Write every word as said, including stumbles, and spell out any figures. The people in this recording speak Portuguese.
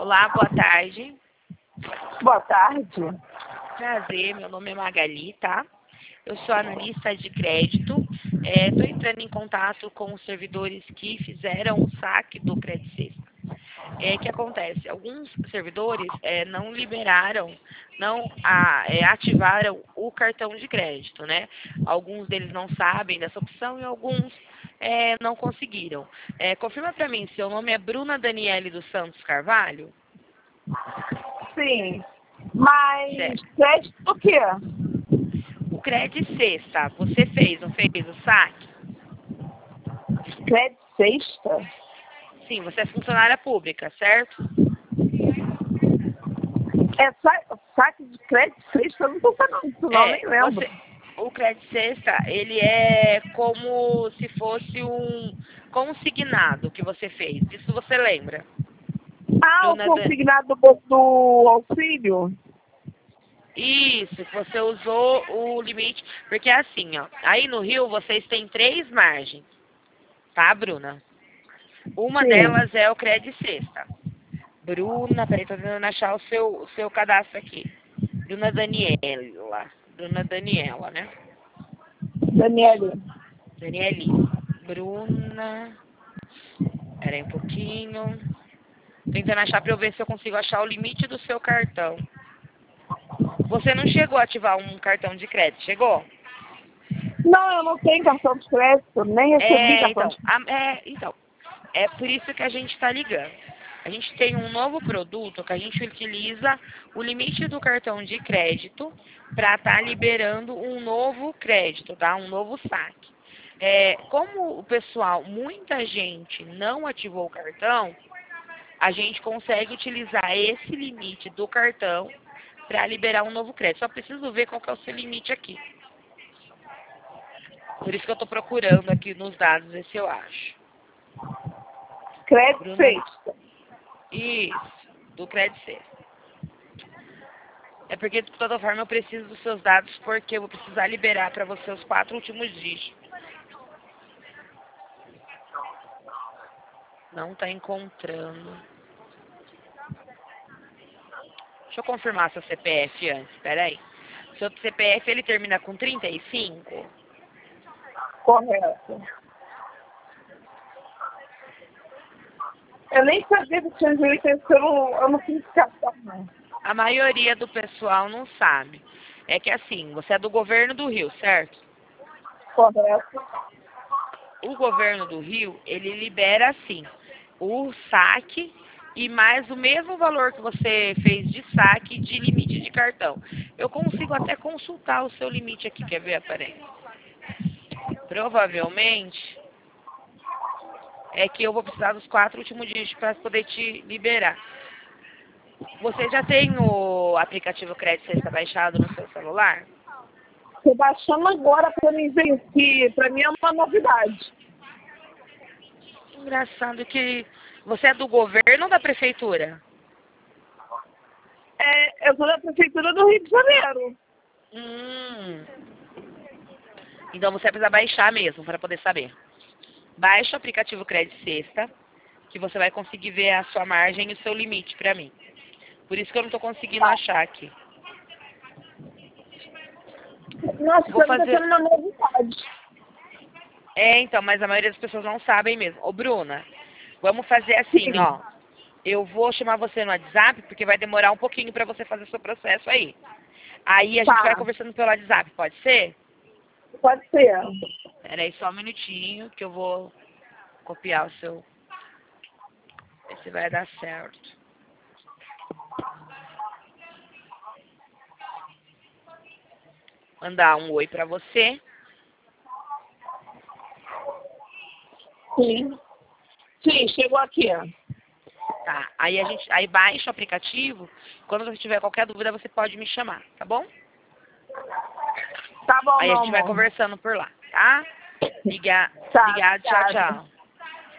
Olá, boa tarde. Boa tarde. Prazer, meu nome é Magali, tá? Eu sou analista de crédito. Estou entrando em contato com os servidores que fizeram o saque do Credit Sexta. É que acontece, alguns servidores é, não liberaram, não a, é, ativaram o cartão de crédito, né? Alguns deles não sabem dessa opção e alguns é, não conseguiram. É, confirma para mim, seu nome é Bruna Daniele dos Santos Carvalho? Sim. Mas Certo. crédito o quê? O Credit Sexta, você fez, não fez o saque? Crédito sexta? Sim, você é funcionária pública, certo? É sa saque de crédito sexta? Eu não tô sabendo isso não, É, nem lembro. você, o Credit Sexta, ele é como se fosse um consignado que você fez. Isso você lembra? Ah, o Bruna Dan... consignado do, do auxílio? Isso, que você usou o limite. Porque é assim, ó. Aí no Rio vocês têm três margens, tá, Bruna? Uma Sim. delas é o Credit Sexta. Bruna, peraí, tô tentando achar o seu, o seu cadastro aqui. Bruna Daniela. Bruna Daniela, né? Daniele. Daniele. Bruna. Peraí um pouquinho. Tentando achar pra eu ver se eu consigo achar o limite do seu cartão. Você não chegou a ativar um cartão de crédito, chegou? Não, eu não tenho cartão de crédito, nem recebi É, cartão então. de crédito. A, é, então. É por isso que a gente está ligando. A gente tem um novo produto que a gente utiliza o limite do cartão de crédito para estar tá liberando um novo crédito, tá? Um novo saque. É, como o pessoal, muita gente não ativou o cartão, a gente consegue utilizar esse limite do cartão para liberar um novo crédito. Só preciso ver qual que é o seu limite aqui. Por isso que eu estou procurando aqui nos dados, ver se eu acho. Crédito Bruna, sexta. isso, do Credit Sexta. É porque, de toda forma, eu preciso dos seus dados porque eu vou precisar liberar para você os quatro últimos dígitos. Não está encontrando. Deixa eu confirmar seu C P F antes, peraí. Seu C P F, ele termina com trinta e cinco? Correto. Eu nem sabia que tinha direito a isso, eu não, eu não fiz cartão, não. A maioria do pessoal não sabe. É que assim, você é do governo do Rio, certo? Correto. O governo do Rio, ele libera assim, o saque e mais o mesmo valor que você fez de saque de limite de cartão. Eu consigo até consultar o seu limite aqui, quer ver? Peraí. Provavelmente é que eu vou precisar dos quatro últimos dígitos para poder te liberar. Você já tem o aplicativo Credit Sexta baixado no seu celular? Tô baixando agora para mim ver que para mim é uma novidade. Engraçado que você é do governo ou da prefeitura? É, eu sou da Prefeitura do Rio de Janeiro. Hum. Então você precisa baixar mesmo para poder saber. Baixa o aplicativo Credit Sexta, que você vai conseguir ver a sua margem e o seu limite para mim. Por isso que eu não estou conseguindo Tá. achar aqui. Nossa, Vou pra mim tá fazer. sendo uma novidade. É, então, mas a maioria das pessoas não sabem mesmo. Ô, Bruna, vamos fazer assim, Sim. ó. Eu vou chamar você no WhatsApp, porque vai demorar um pouquinho para você fazer o seu processo aí. Aí a gente vai Tá. conversando pelo WhatsApp, pode ser? Pode ser. Pera aí só um minutinho que eu vou copiar o seu. Ver se vai dar certo. Mandar um oi pra você. Sim. Sim, chegou aqui. Tá. Aí a gente. Aí baixa o aplicativo. Quando você tiver qualquer dúvida, você pode me chamar, tá bom? Tá bom, Aí a meu gente vai amor. conversando por lá, tá? Liga, Tá, Obrigado, tchau, obrigada. tchau.